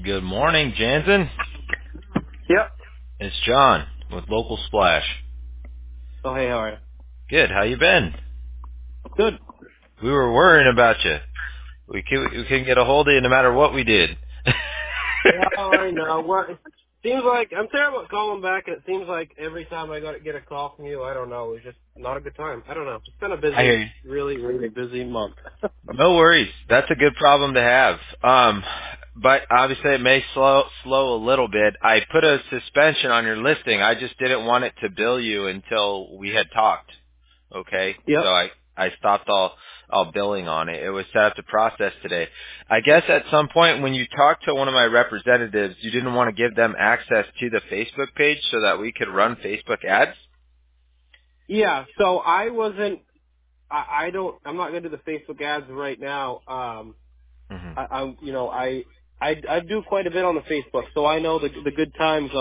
Good morning, Jansen. Yep. It's John with Local Splash. Oh, hey, how are you? Good. How you been? Good. We were worrying about you. We couldn't get a hold of you no matter what we did. Yeah, I know. What? Seems like I'm terrible at calling back, and it seems like every time I got to get a call from you, I don't know, it's just not a good time. I don't know. It's been a I hear busy, you. really, really busy month. No worries. That's a good problem to have. But obviously it may slow a little bit. I put a suspension on your listing. I just didn't want it to bill you until we had talked. Okay, so Yep. I stopped all billing on it. It was set up to process today. I guess at some point when you talked to one of my representatives, you didn't want to give them access to the Facebook page so that we could run Facebook ads. Yeah. So I wasn't. I don't. I'm not going to do the Facebook ads right now. Hmm. I do quite a bit on the Facebook, so I know the good times.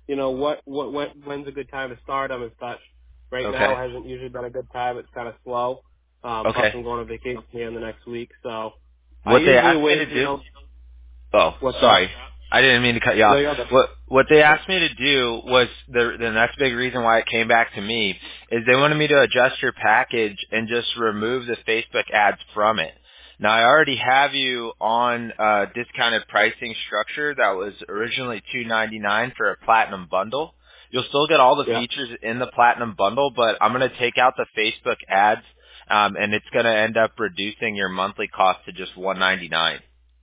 When's a good time to start them and such. Right now Okay. hasn't usually been a good time. It's kind of slow. Plus Okay. I'm going on vacation here in the next week, so I What they usually asked me wait. to do. Oh, What's that? sorry. I didn't mean to cut you No, off. you're good. What they asked me to do was the next big reason why it came back to me is they wanted me to adjust your package and just remove the Facebook ads from it. Now I already have you on a discounted pricing structure that was originally $299 for a platinum bundle. You'll still get all the Yeah. features in the platinum bundle, but I'm going to take out the Facebook ads, and it's going to end up reducing your monthly cost to just $199.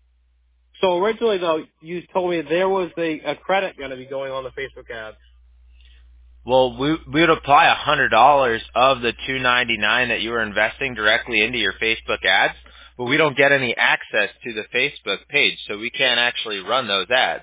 So originally though, you told me there was a credit going to be going on the Facebook ads. Well, we would apply $100 of the $299 that you were investing directly into your Facebook ads, but we don't get any access to the Facebook page, so we can't actually run those ads.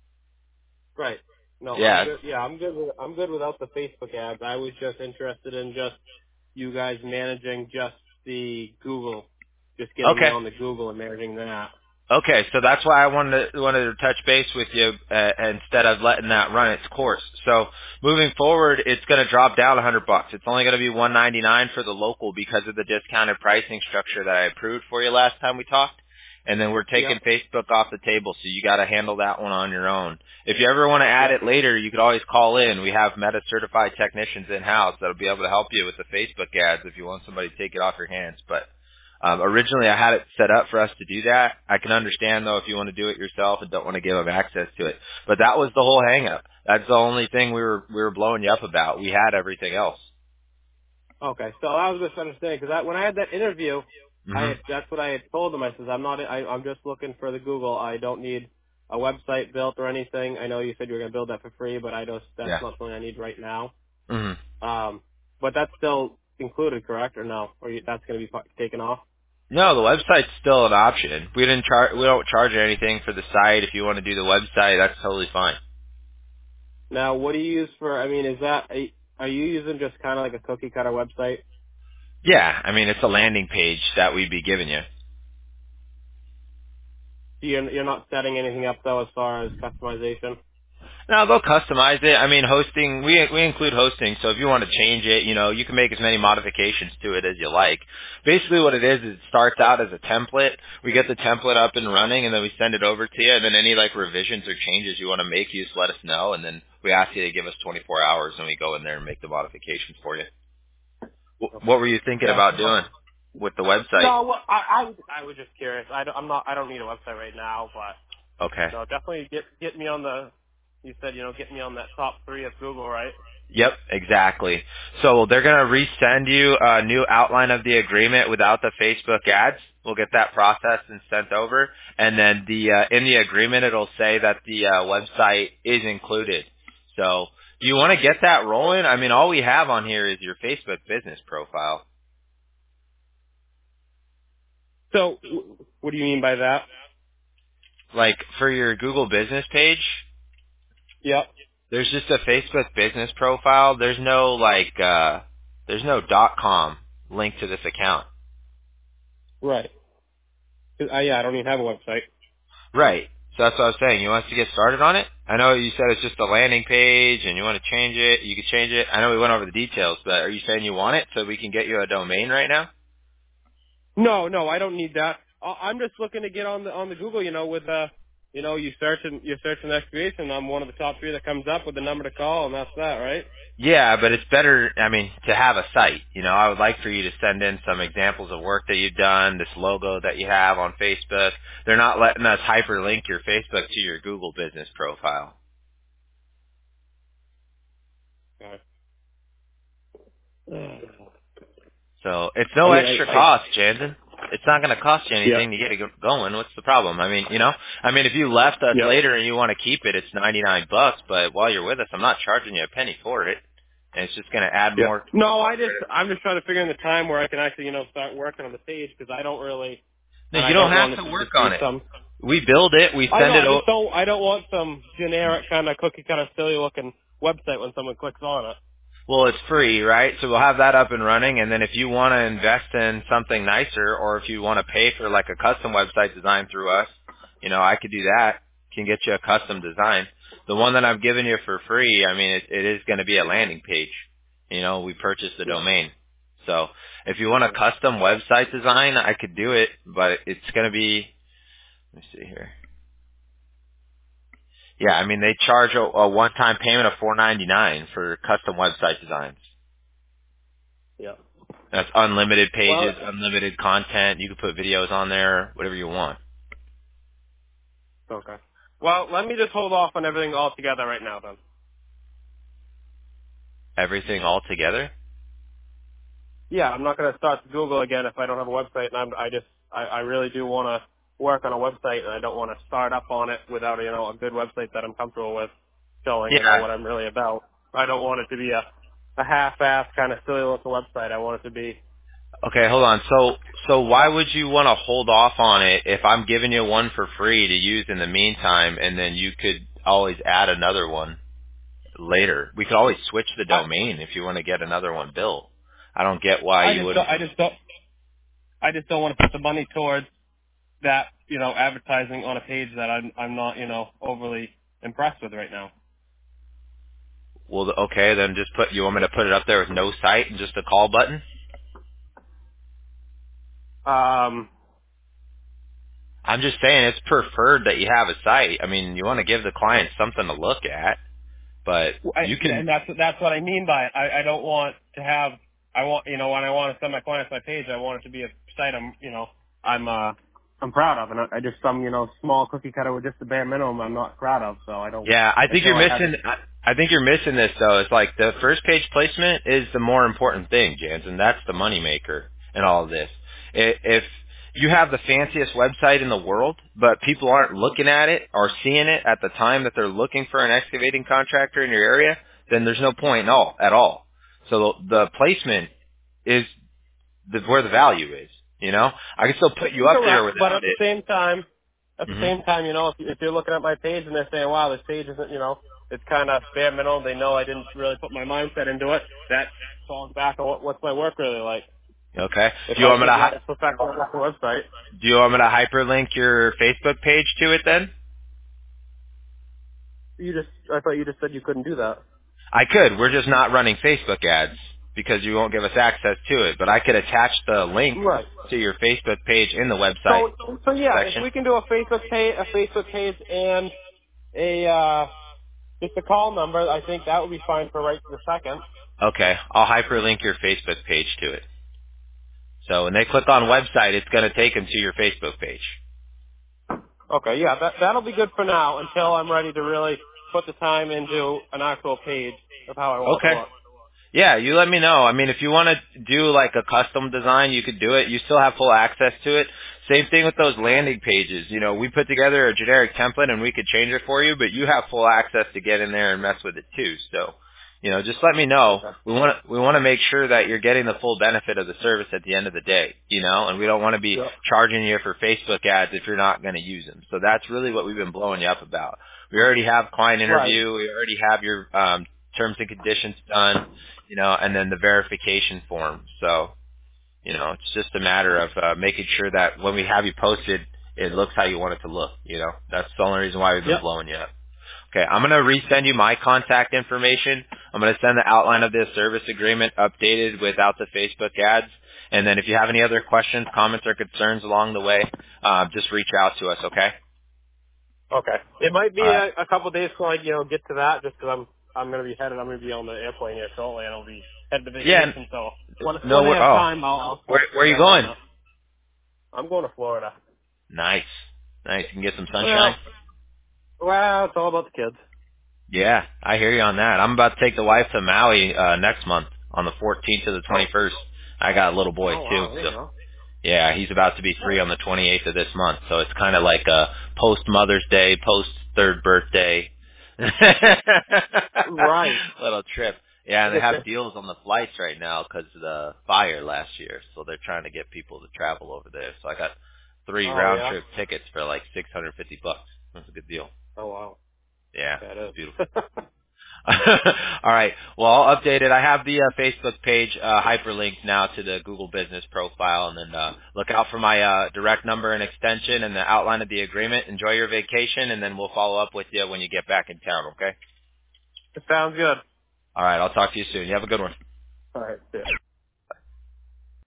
Right. No, I'm Yeah. good. Yeah, I'm good without the Facebook ads. I was just interested in just you guys managing just the Google, just getting me Okay. on the Google and managing that. Okay, so that's why I wanted to touch base with you instead of letting that run its course. So moving forward, it's going to drop down $100. It's only going to be $199 for the local because of the discounted pricing structure that I approved for you last time we talked. And then we're taking Yep. Facebook off the table, so you got to handle that one on your own. If you ever want to add Yep. it later, you could always call in. We have Meta certified technicians in house that'll be able to help you with the Facebook ads if you want somebody to take it off your hands. But originally, I had it set up for us to do that. I can understand though if you want to do it yourself and don't want to give them access to it. But that was the whole hang up. That's the only thing we were blowing you up about. We had everything else. Okay. So I was misunderstanding because when I had that interview, Hmm. that's what I had told them. I says I'm just looking for the Google. I don't need a website built or anything. I know you said you were going to build that for free, but that's Yeah. not something I need right now. Hmm. But that's still included, correct, or no? That's going to be taken off? No, the website's still an option. We don't charge anything for the site. If you want to do the website, that's totally fine. Now, what do you use for? I mean, are you using just kind of like a cookie cutter website? Yeah, I mean it's a landing page that we'd be giving you. You're not setting anything up though as far as customization. No, they'll customize it. I mean, hosting, we include hosting, so if you want to change it, you can make as many modifications to it as you like. Basically what it is it starts out as a template. We get the template up and running, and then we send it over to you, and then any, revisions or changes you want to make, you just let us know, and then we ask you to give us 24 hours, and we go in there and make the modifications for you. Okay. What were you thinking Yeah. about doing with the website? No, well, I was just curious. I don't need a website right now, but Okay. no, definitely get me on the. You said get me on that top 3 of Google, right? Yep, exactly. So they're going to resend you a new outline of the agreement without the Facebook ads. We'll get that processed and sent over, and then in the agreement it'll say that the website is included. So do you want to get that rolling? I mean, all we have on here is your Facebook business profile. So, what do you mean by that? Like for your Google business page, Yep. there's just a Facebook business profile. There's no there's no .com link to this account. Right. Yeah, I don't even have a website. Right. So that's what I was saying. You want us to get started on it? I know you said it's just a landing page and you want to change it. You can change it. I know we went over the details, but are you saying you want it so we can get you a domain right now? No, I don't need that. I'm just looking to get on the Google, with you search an excavation, I'm one of the top 3 that comes up with the number to call, and that's that, right? Yeah, but it's better, I mean, to have a site. I would like for you to send in some examples of work that you've done, this logo that you have on Facebook. They're not letting us hyperlink your Facebook to your Google business profile. Okay. So it's no extra cost, Jansen. It's not going to cost you Yeah. anything to get it going. What's the problem? I mean, if you left us Yep. later and you want to keep it, it's $99. But while you're with us, I'm not charging you a penny for it, and it's just going to add Yeah. more. No, I'm just trying to figure in the time where I can actually, start working on the page, because I don't really, No, and you I don't don't have want it to to work just be on it. some. We build it. We I send know. it over. I don't want some generic kind of cookie cutter silly looking website when someone clicks on it. Well, it's free, right? So we'll have that up and running, and then if you want to invest in something nicer, or if you want to pay for like a custom website design through us, I could do that. Can get you a custom design. The one that I'm giving you for free, I mean, it is going to be a landing page. We purchased the Yeah. domain. So if you want a custom website design, I could do it, but it's going to be, let me see here. Yeah, I mean, they charge a one-time payment of $4.99 for custom website designs. Yeah. That's unlimited Well, pages, unlimited content. You can put videos on there, whatever you want. okay. Well, let me just hold off on everything altogether right now, then. Everything all together? Yeah, I'm not going to start Google again if I don't have a website, and I really do want to work on a website, and I don't want to start up on it without, a good website that I'm comfortable with showing, Yeah. what I'm really about. I don't want it to be a half-assed kind of silly looking website. I want it to be, Okay, hold on. So why would you want to hold off on it if I'm giving you one for free to use in the meantime, and then you could always add another one later? We could always switch the I, domain if you want to get another one built. I don't get why I you just wouldn't. don't, I just don't want to put the money towards that, advertising on a page that I'm not, overly impressed with right now. Well, okay, then you want me to put it up there with no site and just a call button? Um, I'm just saying it's preferred that you have a site. I mean, you want to give the client something to look at, but you can. and that's what I mean by it. I don't want to have. I want when I want to send my clients my page, I want it to be a site I'm proud of, and I just some small cookie cutter with just the bare minimum I'm not proud of. So I don't Yeah, I think you're until I have missing. it. I think you're missing this though. It's like the first page placement is the more important thing, Jansen. That's the moneymaker in all of this. If you have the fanciest website in the world, but people aren't looking at it or seeing it at the time that they're looking for an excavating contractor in your area, then there's no point at all. So the placement is where the value is. I can still put you up there Correct, but without at the it. same time, Hmm. if you're looking at my page and they're saying, "Wow, this page isn't," it's kind of bare minimum. They know I didn't really put my mindset into it. That falls back on what's my work really like. Okay. If Do you I want me to did not perfect the website, hyperlink your Facebook page to it then? I thought you just said you couldn't do that. I could. We're just not running Facebook ads because you won't give us access to it. But I could attach the link Right. to your Facebook page in the website So yeah, if section. we can do a Facebook page and a just a call number, I think that would be fine for right this second. Okay. I'll hyperlink your Facebook page to it. So when they click on website, it's going to take them to your Facebook page. Okay, yeah, that'll be good for now until I'm ready to really put the time into an actual page of how I want it to Okay. look. Yeah, you let me know. I mean, if you want to do like a custom design, you could do it. You still have full access to it. Same thing with those landing pages. We put together a generic template and we could change it for you, but you have full access to get in there and mess with it too. So, just let me know. Okay. We want to make sure that you're getting the full benefit of the service at the end of the day, and we don't want to be Yep. charging you for Facebook ads if you're not going to use them. So that's really what we've been blowing you up about. We already have client Right. interview. We already have your terms and conditions done, and then the verification form. So, it's just a matter of making sure that when we have you posted, it looks how you want it to look. That's the only reason why we've been Yep. blowing you up. Okay, I'm going to resend you my contact information. I'm going to send the outline of this service agreement updated without the Facebook ads. And then if you have any other questions, comments, or concerns along the way, just reach out to us, okay? Okay. It might be All right. a couple days till I get to that, just because I'm gonna be headed. I'm gonna be on the airplane here shortly, and I'll be headed to Yeah. vacation. So No. when I have time, I'll Where are you grab on going? that. I'm going to Florida. Nice. Nice. You can get some sunshine. Well, it's all about the kids. Yeah, I hear you on that. I'm about to take the wife to Maui next month on the 14th to the Oh. 21st. I got a little boy Oh too, wow. There so you go. yeah, he's about to be 3 on the 28th of this month. So it's kind of like a post Mother's Day, post third birthday Right. little trip. Yeah, and they have deals on the flights right now because of the fire last year. So they're trying to get people to travel over there. So I got 3 Oh round yeah. trip tickets for like $650. That's a good deal. Oh wow. Yeah, That it's is. beautiful. All right. Well, I'll update it. I have the Facebook page hyperlinked now to the Google Business profile, and then look out for my direct number and extension and the outline of the agreement. Enjoy your vacation, and then we'll follow up with you when you get back in town. Okay? It sounds good. All right. I'll talk to you soon. You have a good one. All right. Yeah.